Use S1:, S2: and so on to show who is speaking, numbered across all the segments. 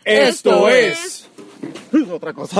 S1: Esto es
S2: otra cosa.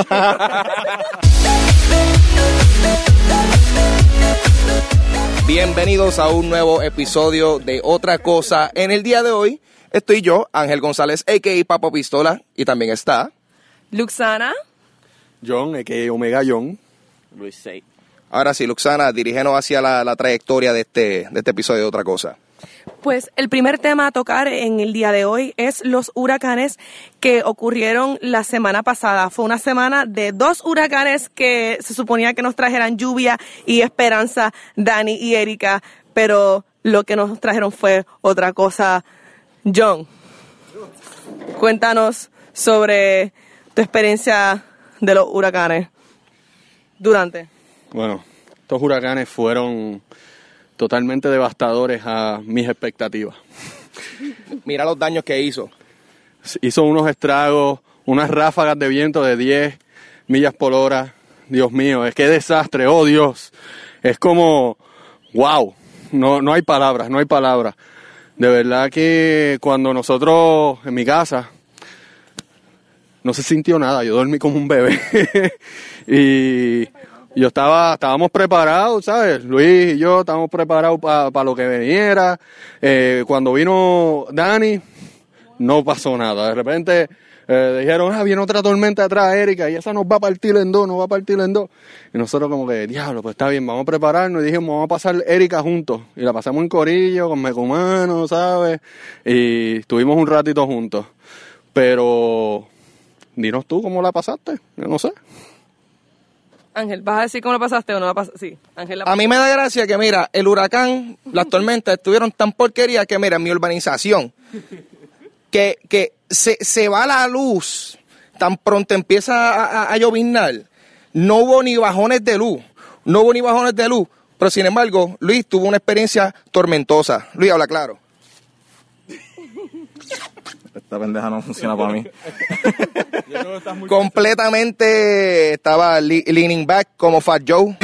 S1: Bienvenidos a un nuevo episodio de Otra Cosa. En el día de hoy estoy yo, Ángel González, a.k.a. Papo Pistola, y también está
S3: Luxana,
S2: John, a.k.a. Omega John.
S4: Luis 6.
S1: Ahora sí, Luxana, dirígenos hacia la trayectoria de este episodio de Otra Cosa.
S3: pues el primer tema a tocar en el día de hoy es los huracanes que ocurrieron la semana pasada. Fue una semana de 2 huracanes que se suponía que nos trajeran lluvia y esperanza, Dani y Erika, pero lo que nos trajeron fue otra cosa. John, cuéntanos sobre tu experiencia de los huracanes durante.
S2: Bueno, estos huracanes fueron totalmente devastadores a mis expectativas.
S1: Mira los daños que hizo.
S2: Hizo unos estragos, unas ráfagas de viento de 10 millas por hora. Dios mío, es que desastre, oh Dios. Es como, wow, no hay palabras, no hay palabras. De verdad que cuando nosotros, en mi casa, no se sintió nada, yo dormí como un bebé. Y yo estábamos preparados, ¿sabes? Luis y yo estábamos preparados para lo que viniera. Cuando vino Dani, no pasó nada. De repente dijeron, viene otra tormenta atrás, Erika, y esa nos va a partir en dos, Y nosotros como que, diablo, pues está bien, vamos a prepararnos. Y dijimos, vamos a pasar Erika juntos. Y la pasamos en corillo, con Mecumano, ¿sabes? Y estuvimos un ratito juntos. Pero, dinos tú cómo la pasaste, yo no sé.
S3: Ángel, ¿vas a decir cómo lo pasaste o no la pasaste? Sí, Ángel.
S1: A mí me da gracia que, mira, el huracán, las tormentas estuvieron tan porquería que, mira, en mi urbanización, que se va la luz, tan pronto empieza a lloviznar, no hubo ni bajones de luz, pero sin embargo, Luis tuvo una experiencia tormentosa. Luis, habla claro.
S4: Esta pendeja no funciona para mí.
S1: Completamente estaba leaning back como Fat Joe.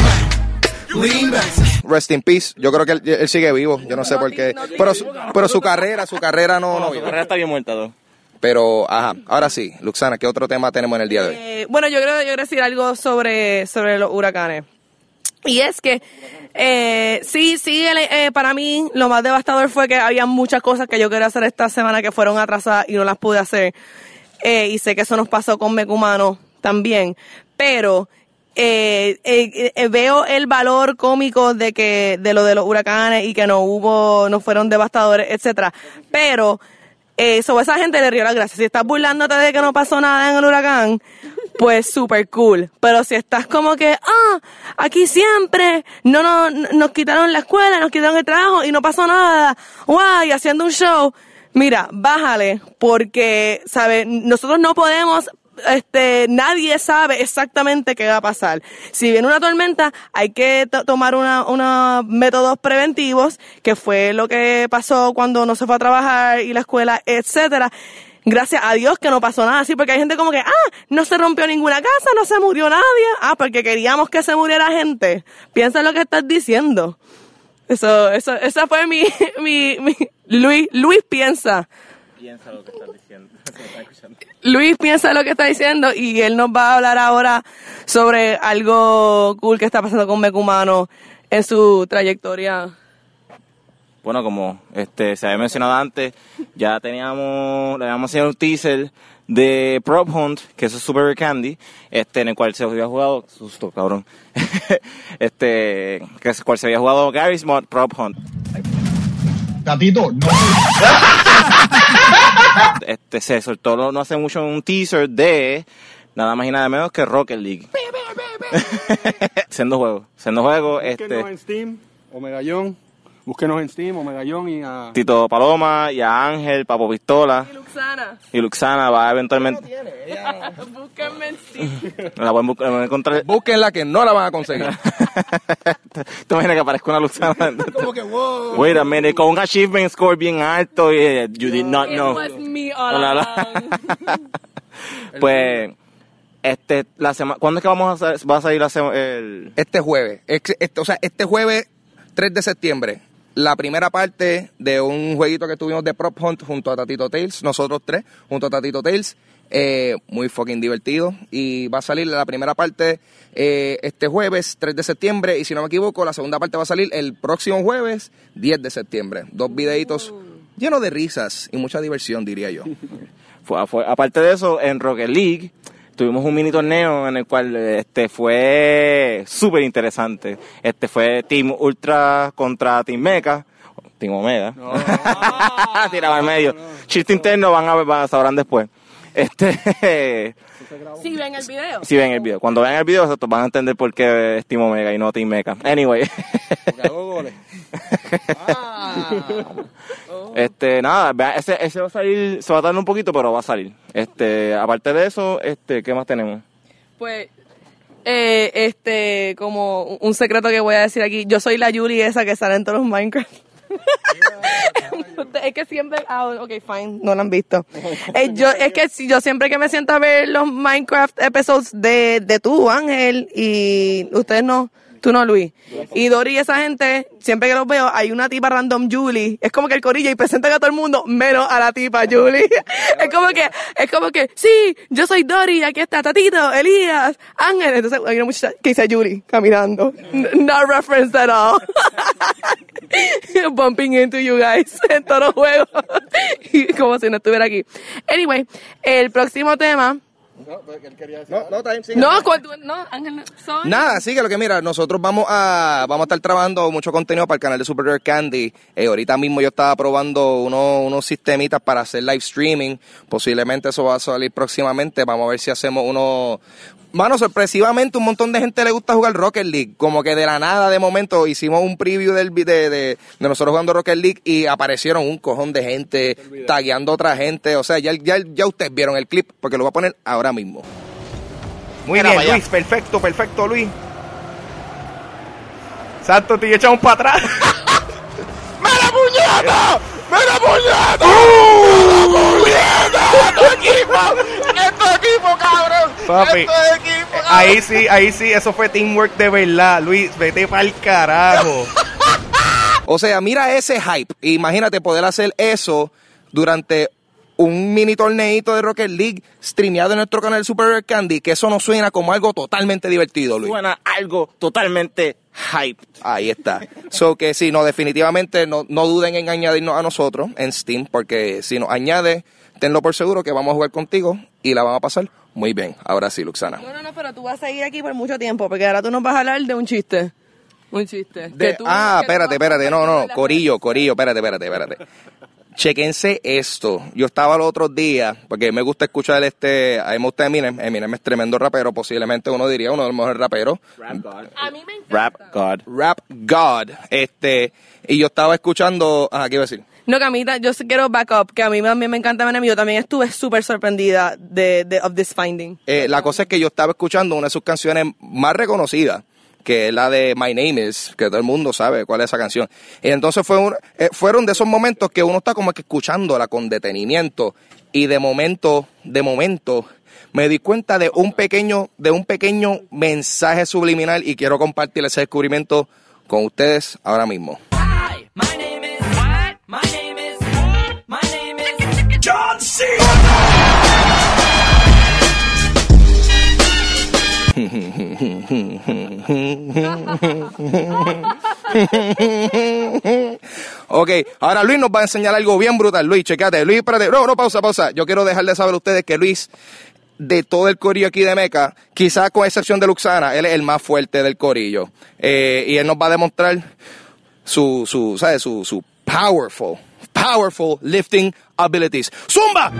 S1: Rest in peace. Yo creo que él sigue vivo. Yo no sé por qué. Pero su carrera no.
S4: Su carrera está bien muerta, ¿no?
S1: Pero, ajá. Ahora sí, Luxana, ¿qué otro tema tenemos en el día de hoy?
S3: Bueno, yo quiero decir algo sobre los huracanes. Y es que, para mí lo más devastador fue que había muchas cosas que yo quería hacer esta semana que fueron atrasadas y no las pude hacer. Y sé que eso nos pasó con Mecumano también. Pero veo el valor cómico de lo de los huracanes y que no fueron devastadores, etcétera. Pero sobre esa gente le río las gracias. Si estás burlándote de que no pasó nada en el huracán, pues super cool. Pero si estás como que, aquí siempre, nos quitaron la escuela, nos quitaron el trabajo y no pasó nada, y haciendo un show, mira, bájale, porque, ¿sabes? Nosotros no podemos, nadie sabe exactamente qué va a pasar. Si viene una tormenta, hay que tomar unos métodos preventivos, que fue lo que pasó cuando no se fue a trabajar y la escuela, etcétera. Gracias a Dios que no pasó nada así, porque hay gente como que, no se rompió ninguna casa, no se murió nadie, porque queríamos que se muriera gente. Piensa en lo que estás diciendo. Esa fue mi Luis piensa.
S4: Piensa lo que estás diciendo.
S3: Luis piensa lo que está diciendo y él nos va a hablar ahora sobre algo cool que está pasando con Mecumano en su trayectoria.
S4: Bueno, como se había mencionado antes, ya le habíamos enseñado un teaser de Prop Hunt, que es Super Candy, en el cual se había jugado, susto, cabrón, cual se había jugado Gary's Mod Prop Hunt.
S5: Gatito, no.
S4: Se soltó no hace mucho un teaser de nada más y nada menos que Rocket League. Siendo juego.
S2: Búsquenos en Steam, Omega John. Búsquenos en Steam, Omega John y a
S4: Tito Paloma y a Ángel, Papo Pistola. Y Luxana va eventualmente.
S3: Búsquenme en Steam.
S4: La pueden encontrar.
S1: Búsquenla que no la van a conseguir.
S4: ¿Te imaginas que aparezca una Luxana?
S1: Como que, wow.
S4: Wait a minute, con un achievement score bien alto y you did not know.
S3: It was me all along.
S4: Pues, ¿cuándo es que va a salir
S1: Este jueves. Este jueves 3 de septiembre. la primera parte de un jueguito que tuvimos de Prop Hunt junto a Tatito Tales, nosotros tres, junto a Tatito Tales. Muy fucking divertido. Y va a salir la primera parte este jueves 3 de septiembre. Y si no me equivoco, la segunda parte va a salir el próximo jueves 10 de septiembre. 2 videitos llenos de risas y mucha diversión, diría yo.
S4: Aparte de eso, en Rocket League tuvimos un mini torneo en el cual fue súper interesante. Fue Team Ultra contra Team Mecha. Team Omega. No. Tiraba al medio. Chiste interno, sabrán después.
S3: Si ven el video.
S4: Si ven el video. Cuando vean el video, van a entender por qué es Team Omega y no Team Mecha. Anyway.
S2: Porque hago goles.
S4: Nada, ese va a salir, se va a tardar un poquito, pero va a salir. Aparte de eso, ¿qué más tenemos?
S3: Pues, como un secreto que voy a decir aquí, yo soy la Yuli esa que sale en todos los Minecraft. Es que siempre, ok, fine, no lo han visto. Yo siempre que me siento a ver los Minecraft episodes de tú, Ángel, y ustedes no, tú no, Luis, y Dori y esa gente, siempre que los veo, hay una tipa random Julie, es como que el corillo y presentan a todo el mundo, menos a la tipa Julie. Es como que, sí, yo soy Dori, aquí está Tatito, Elías, Ángel, entonces hay una muchacha que dice Julie, caminando. No reference at all. Bumping into you guys en todos los juegos. Como si no estuviera aquí. Anyway, el próximo tema. Ángel, sorry.
S1: Nada, sí que lo que mira, nosotros vamos a estar trabajando mucho contenido para el canal de Super Rare Candy. Ahorita mismo yo estaba probando unos sistemitas para hacer live streaming. Posiblemente eso va a salir próximamente. Vamos a ver si hacemos Mano, sorpresivamente un montón de gente le gusta jugar Rocket League, como que de la nada de momento hicimos un preview de nosotros jugando Rocket League y aparecieron un cojón de gente tagueando a otra gente, o sea, ya ustedes vieron el clip porque lo voy a poner ahora mismo.
S6: Muy bien, Luis, perfecto, Luis. Santo, te echamos para atrás.
S1: ¡Mira, puñeta! ¡Mira, puñeta! ¡Esto es equipo, cabrón!
S6: Papi,
S1: ¡Esto es equipo, cabrón!
S6: ahí sí, eso fue teamwork de verdad, Luis, vete pa'l carajo.
S1: O sea, mira ese hype. Imagínate poder hacer eso durante un mini torneito de Rocket League streameado en nuestro canal Super Rare Candy, que eso nos suena como algo totalmente divertido, Luis.
S4: Suena algo totalmente hype.
S1: Ahí está. So que sí, no, definitivamente no duden en añadirnos a nosotros en Steam, porque si nos añades, tenlo por seguro que vamos a jugar contigo y la vamos a pasar muy bien. Ahora sí, Luxana.
S3: No, pero tú vas a seguir aquí por mucho tiempo, porque ahora tú nos vas a hablar de un chiste. Un chiste.
S1: Espérate. No. Corillo, espérate. Chequense esto. Yo estaba los otros días, porque me gusta escuchar a mí me gusta Eminem. Eminem es tremendo rapero, posiblemente uno diría uno de los mejores raperos.
S4: Rap God.
S3: A mí me encanta.
S4: Rap God.
S1: Y yo estaba escuchando, ¿qué iba a decir?
S3: No, Camita, yo quiero back up, que a mí también me encanta Eminem. Yo también estuve súper sorprendida of this finding.
S1: La cosa es que yo estaba escuchando una de sus canciones más reconocidas, que es la de My Name Is, que todo el mundo sabe cuál es esa canción. Y entonces fueron de esos momentos que uno está como que escuchándola con detenimiento y de momento me di cuenta de un pequeño mensaje subliminal y quiero compartir ese descubrimiento con ustedes ahora mismo.
S7: Hi, my name is what? My name is John C.
S1: Ok, ahora Luis nos va a enseñar algo bien brutal. Luis, checate. Luis, espérate. No, pausa. Yo quiero dejar de saber a ustedes que Luis, de todo el corillo aquí de Meca, quizás con excepción de Luxana, él es el más fuerte del corillo. Y él nos va a demostrar su powerful lifting abilities. ¡Zumba!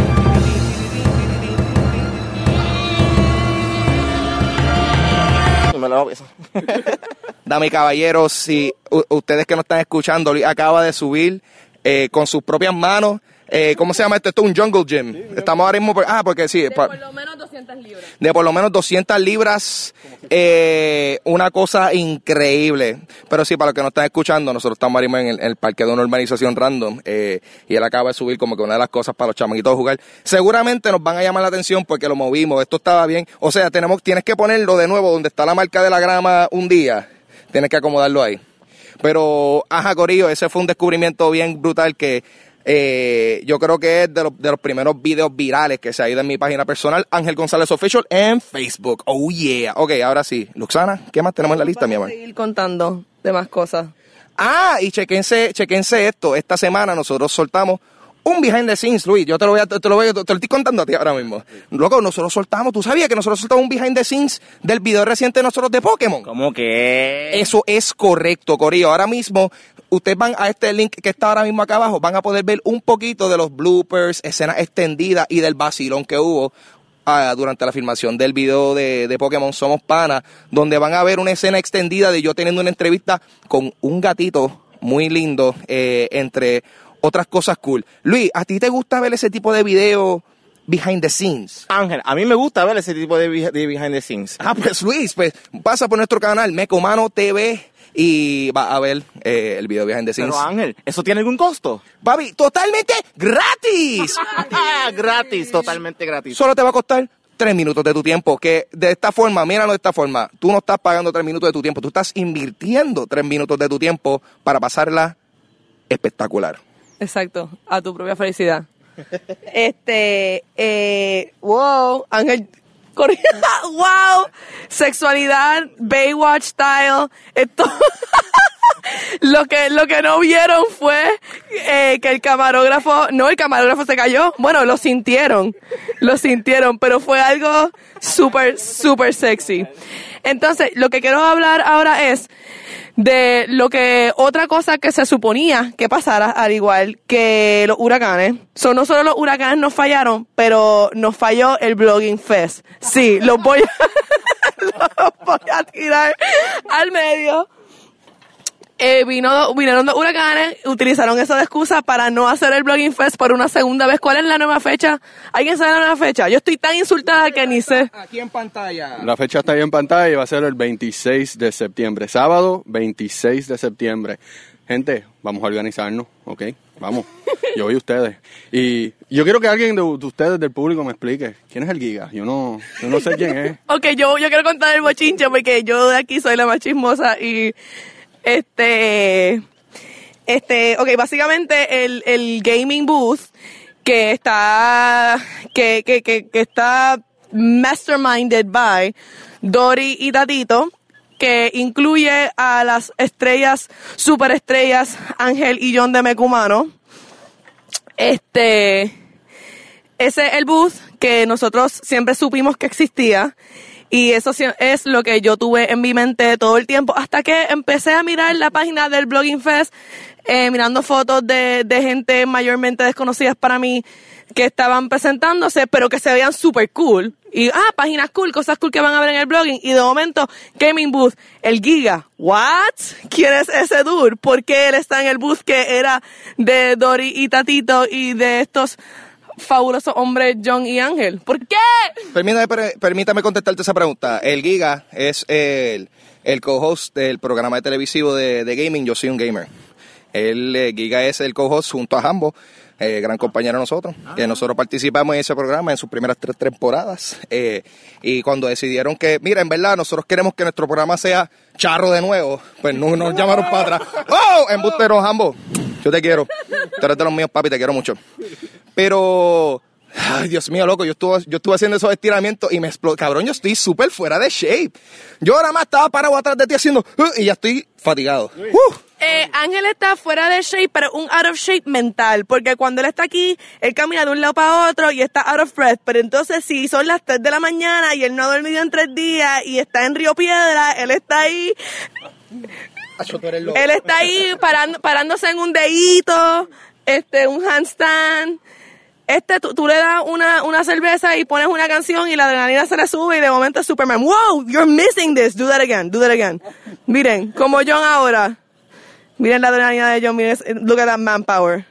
S1: Dame y caballeros, si ustedes que no están escuchando, Luis acaba de subir con sus propias manos. ¿Cómo se llama esto? Esto es un jungle gym. Estamos ahora mismo... porque sí.
S3: De por lo menos 200 libras.
S1: De por lo menos 200 libras. Una cosa increíble. Pero sí, para los que no están escuchando, nosotros estamos ahora mismo en el parque de una urbanización random. Y él acaba de subir como que una de las cosas para los chamaquitos jugar. Seguramente nos van a llamar la atención porque lo movimos. Esto estaba bien. O sea, tienes que ponerlo de nuevo donde está la marca de la grama un día. Tienes que acomodarlo ahí. Pero, ajá, corillo, ese fue un descubrimiento bien brutal que yo creo que es de los primeros videos virales que se ha ido en mi página personal, Ángel González Official, en Facebook. Oh, yeah. Ok, ahora sí. Luxana, ¿qué más tenemos en la lista, mi amor?
S3: Vamos a seguir contando de más cosas.
S1: Ah, y chequense esto. Esta semana nosotros soltamos un behind the scenes, Luis. Yo te lo estoy contando a ti ahora mismo. Loco, nosotros soltamos, ¿tú sabías que nosotros soltamos un behind the scenes del video reciente de nosotros de Pokémon?
S4: ¿Cómo que?
S1: Eso es correcto, corillo. Ahora mismo, ustedes van a este link que está ahora mismo acá abajo, van a poder ver un poquito de los bloopers, escenas extendidas y del vacilón que hubo durante la filmación del video de Pokémon Somos Pana, donde van a ver una escena extendida de yo teniendo una entrevista con un gatito muy lindo, entre otras cosas cool. Luis, ¿a ti te gusta ver ese tipo de video behind the scenes?
S4: Ángel, a mí me gusta ver ese tipo de behind the scenes.
S1: Ah, pues Luis, pues pasa por nuestro canal Mecomano TV y va a ver el video behind the scenes.
S4: Pero Ángel, ¿eso tiene algún costo?
S1: Papi, totalmente gratis.
S4: Gratis, totalmente gratis.
S1: Solo te va a costar 3 minutos de tu tiempo, que de esta forma, míralo de esta forma, tú no estás pagando 3 minutos de tu tiempo, tú estás invirtiendo 3 minutos de tu tiempo para pasarla espectacular.
S3: Exacto, a tu propia felicidad. Wow, Ángel, wow, sexualidad, Baywatch style, esto. Lo que no vieron fue que el camarógrafo se cayó. Bueno, lo sintieron, pero fue algo súper, súper sexy. Entonces, lo que quiero hablar ahora es de otra cosa que se suponía que pasara, al igual que los huracanes. No solo los huracanes nos fallaron, pero nos falló el Blogging Fest. Sí, los voy a tirar al medio. Vinieron dos huracanes, utilizaron esa de excusa para no hacer el Blogging Fest por una segunda vez. ¿Cuál es la nueva fecha? ¿Alguien sabe la nueva fecha? Yo estoy tan insultada que ni sé.
S1: Aquí en pantalla.
S2: La fecha está ahí en pantalla y va a ser el 26 de septiembre. Sábado, 26 de septiembre. Gente, vamos a organizarnos, ¿ok? Vamos. Yo y ustedes. Y yo quiero que alguien de ustedes, del público, me explique. ¿Quién es el Giga? Yo no sé quién es.
S3: Ok, yo quiero contar el bochinche porque yo de aquí soy la más chismosa y... ok, básicamente el gaming booth que está masterminded by Dori y Tatito, que incluye a las superestrellas Ángel y John de Mecumano. Ese es el booth que nosotros siempre supimos que existía. Y eso es lo que yo tuve en mi mente todo el tiempo, hasta que empecé a mirar la página del Blogging Fest, mirando fotos de gente mayormente desconocidas para mí, que estaban presentándose, pero que se veían super cool. Y, páginas cool, cosas cool que van a ver en el blogging. Y de momento, Gaming Booth, el Giga. ¿What? ¿Quién es ese dude? ¿Por qué él está en el booth que era de Dori y Tatito y de estos fabulosos hombres John y Ángel? ¿Por qué?
S1: Permítame contestarte esa pregunta. El Giga es el co-host del programa televisivo de gaming Yo Soy un Gamer. Giga es el co-host junto a Jambo, gran compañero de nosotros, que nosotros participamos en ese programa en sus primeras 3 temporadas. Y cuando decidieron que, mira, en verdad, nosotros queremos que nuestro programa sea charro de nuevo, pues no nos llamaron para atrás. ¡Oh! Embustero, Jambo. Yo te quiero. Tú eres de los míos, papi, te quiero mucho. Pero, ay, Dios mío, loco, yo estuve haciendo esos estiramientos y me explotó. Cabrón, yo estoy súper fuera de shape. Yo ahora más estaba parado atrás de ti haciendo, y ya estoy fatigado.
S3: Ángel está fuera de shape, pero un out of shape mental, porque cuando él está aquí, él camina de un lado para otro y está out of breath. Pero entonces, si son las 3 de la mañana y él no ha dormido en 3 días y está en Río Piedra, él está ahí... Él está ahí parándose en un dedito, un handstand. Tú le das una cerveza y pones una canción y la adrenalina se le sube y de momento es Superman. Wow, you're missing this. Do that again. Miren, como John ahora. Miren la adrenalina de John. Miren, look at that manpower.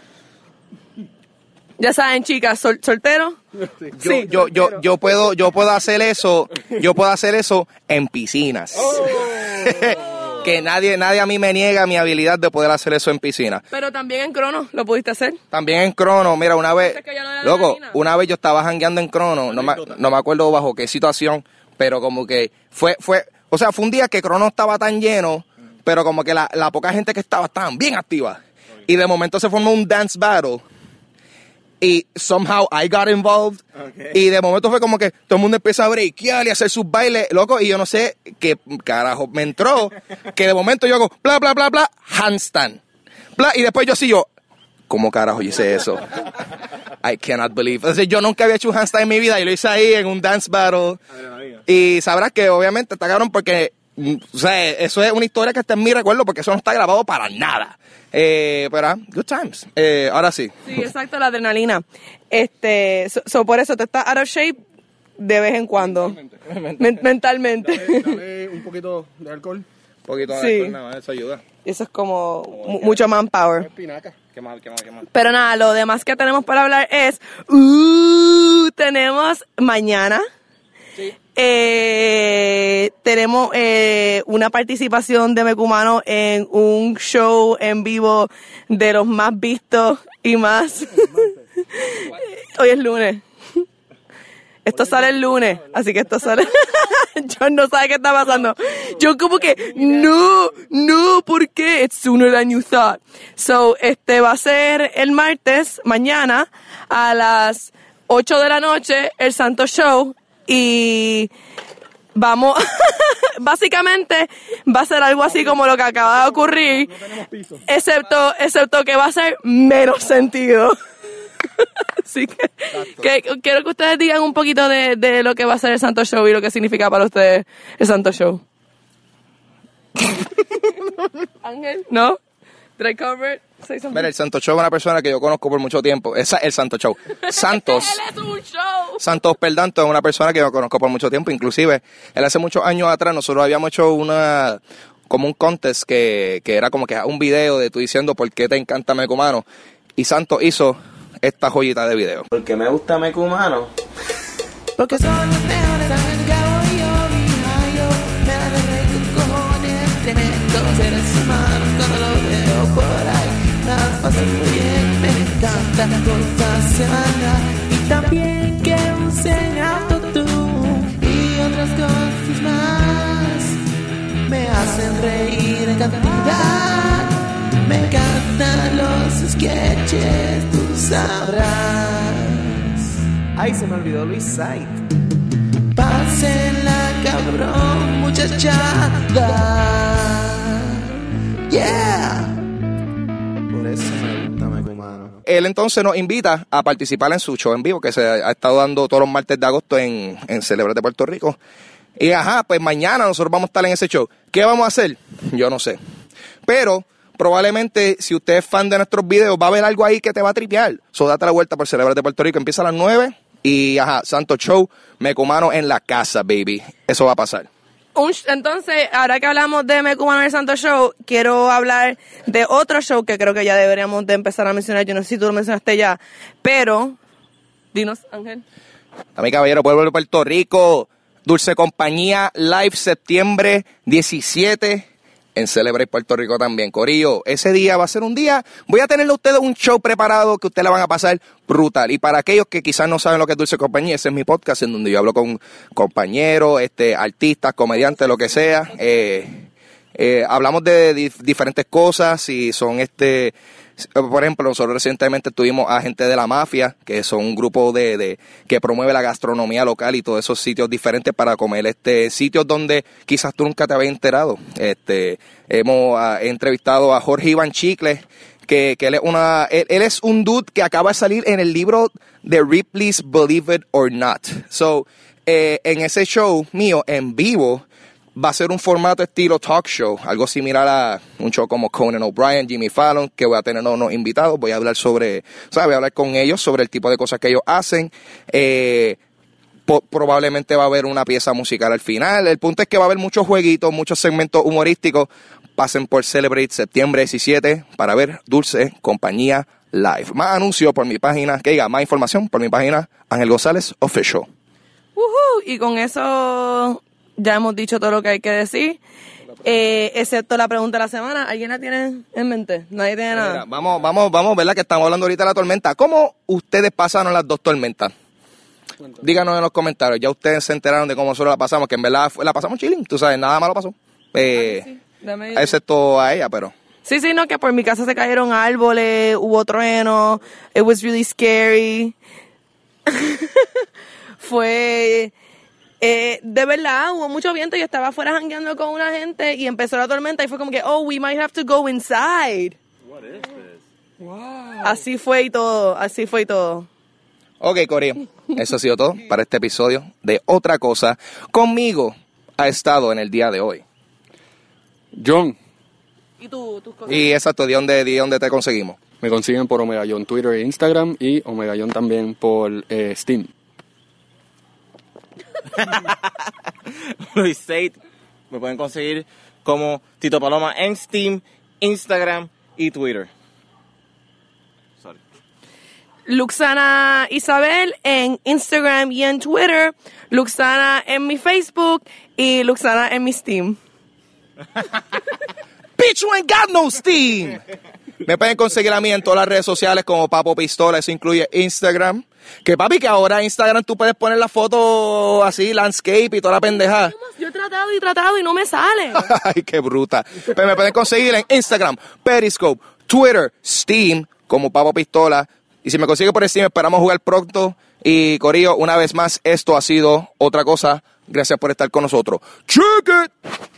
S3: Ya saben, chicas, soltero.
S1: Sí. Yo puedo hacer eso. Yo puedo hacer eso en piscinas. Que nadie a mí me niega mi habilidad de poder hacer eso en piscina.
S3: Pero también en Crono lo pudiste hacer.
S1: También en Crono, mira, una vez yo estaba jangueando en Crono, no me acuerdo bajo qué situación, pero como que fue un día que Crono estaba tan lleno pero como que la poca gente que estaban bien activas. Y de momento se formó un dance battle. Y somehow I got involved. Y de momento fue como que todo el mundo empieza a breakear y a hacer sus bailes, loco. Y yo no sé qué carajo me entró. Que de momento yo hago bla, bla, bla, bla, handstand. Bla, y después yo, ¿cómo carajo yo hice eso? I cannot believe. Entonces yo nunca había hecho un handstand en mi vida y lo hice ahí en un dance battle. Y sabrás que obviamente está cabrón porque, o sea, eso es una historia que está en mi recuerdo porque eso no está grabado para nada. Pero, good times. Ahora sí.
S3: Sí, exacto, la adrenalina. Por eso te estás out of shape de vez en cuando. Mentalmente.
S2: Dale un poquito de alcohol.
S1: Un poquito de
S3: Sí.
S1: alcohol, nada más, eso ayuda.
S3: Eso es como mucho manpower.
S2: Espinaca.
S1: Qué mal.
S3: Pero nada, lo demás que tenemos para hablar es, tenemos mañana, tenemos una participación de Mecumano en un show en vivo de los más vistos y más. Hoy es lunes. Esto sale el lunes, así que esto sale. John no sabe qué está pasando. Yo como que, no, ¿por qué? It's sooner than you thought. So, va a ser el martes, mañana, a las 8 de la noche, el Santo Show, y vamos, básicamente, va a ser algo así como lo que acaba de ocurrir, excepto que va a ser menos sentido. Así que quiero que ustedes digan un poquito de lo que va a ser el Santo Show y lo que significa para ustedes el Santo Show. Ángel, ¿no? Did I cover it? Say something.
S1: Mira, el Santo Show es una persona que yo conozco por mucho tiempo. Esa es el Santo Show. Santos.
S3: Él es un show.
S1: Santos Perdanto es una persona que yo conozco por mucho tiempo. Inclusive, él hace muchos años atrás, nosotros habíamos hecho como un contest que era como que un video de tú diciendo por qué te encanta Mecumano. Y Santos hizo esta joyita de video.
S4: Porque me gusta Mecumano.
S7: Porque son los mejores amigos que voy yo, me da de reír con cojones, tremendos seres humanos cuando los veo por ahí, las paso muy bien, me encanta la conversación y también que usen autotune y otras cosas más, me hacen reír en cantidad, me encantan los sketches, tú sabrás.
S6: Ay, se me olvidó Luis Said.
S7: Pásenla, cabrón, muchachada. Yeah.
S6: Por eso me gusta Mecumano.
S1: Él entonces nos invita a participar en su show en vivo que se ha estado dando todos los martes de agosto en Celebrate Puerto Rico. Y pues mañana nosotros vamos a estar en ese show. ¿Qué vamos a hacer? Yo no sé. Pero probablemente si usted es fan de nuestros videos va a haber algo ahí que te va a tripear. So date la vuelta por Celebrate Puerto Rico. Empieza a las 9 y Santo Show, Mecumano en la casa, baby. Eso va a pasar.
S3: Entonces, ahora que hablamos de Mecumano en el Santo Show, quiero hablar de otro show que creo que ya deberíamos de empezar a mencionar. Yo no sé si tú lo mencionaste ya, pero dinos, Ángel.
S1: A mi caballero, pueblo de Puerto Rico, Dulce Compañía, live septiembre 17 en Celebrate Puerto Rico también. Corillo, ese día va a ser un día, voy a tenerle a ustedes un show preparado que ustedes la van a pasar brutal. Y para aquellos que quizás no saben lo que es Dulce Compañía, ese es mi podcast en donde yo hablo con compañeros, artistas, comediantes, lo que sea. Hablamos de diferentes cosas y son por ejemplo, nosotros recientemente tuvimos a gente de la mafia, que son un grupo que promueve la gastronomía local y todos esos sitios diferentes para comer, sitios donde quizás tú nunca te habías enterado. Hemos entrevistado a Jorge Iván Chicle, que él es un dude que acaba de salir en el libro de Ripley's Believe It or Not. So, en ese show mío, en vivo, va a ser un formato estilo talk show, algo similar a un show como Conan O'Brien, Jimmy Fallon, que voy a tener unos invitados, voy a hablar voy a hablar con ellos sobre el tipo de cosas que ellos hacen. Probablemente va a haber una pieza musical al final. El punto es que va a haber muchos jueguitos, muchos segmentos humorísticos. Pasen por Celebrate septiembre 17 para ver Dulce Compañía live. Más anuncios por mi página, más información por mi página, Ángel González Official.
S3: Y con eso ya hemos dicho todo lo que hay que decir, excepto la pregunta de la semana. ¿Alguien la tiene en mente? Nadie tiene nada.
S1: Mira, vamos, ¿verdad? Que estamos hablando ahorita de la tormenta. ¿Cómo ustedes pasaron las dos tormentas? Díganos en los comentarios. Ya ustedes se enteraron de cómo nosotros la pasamos, que en verdad la pasamos chilling, tú sabes, nada malo pasó. excepto a ella, pero...
S3: Sí, no, que por mi casa se cayeron árboles, hubo trueno, it was really scary. Fue, de verdad, hubo mucho viento, yo estaba afuera jangueando con una gente y empezó la tormenta y fue como que, oh, we might have to go inside.
S4: What is this?
S3: Wow. Así fue y todo.
S1: Ok, Corillo, eso ha sido todo para este episodio de Otra Cosa. Conmigo ha estado en el día de hoy
S2: John,
S3: ¿Y tus cosas?
S1: y exacto, ¿de dónde te conseguimos?
S2: me consiguen por Omega John Twitter e Instagram y Omega John también por Steam.
S4: Luis Said, me pueden conseguir como Tito Paloma en Steam, Instagram y Twitter. Sorry.
S3: Luxana Isabel en Instagram y en Twitter, Luxana en mi Facebook y Luxana en mi Steam.
S1: Bitch, you ain't got no Steam. Me pueden conseguir a mí en todas las redes sociales como Papo Pistola, eso incluye Instagram. Que papi, que ahora en Instagram tú puedes poner la foto así, landscape y toda la pendejada.
S3: Yo he tratado y no me sale.
S1: Ay, qué bruta. Pero me pueden conseguir en Instagram, Periscope, Twitter, Steam, como Papo Pistola. Y si me consigue por Steam, esperamos jugar pronto. Y Corillo, una vez más, esto ha sido Otra Cosa. Gracias por estar con nosotros. Check it.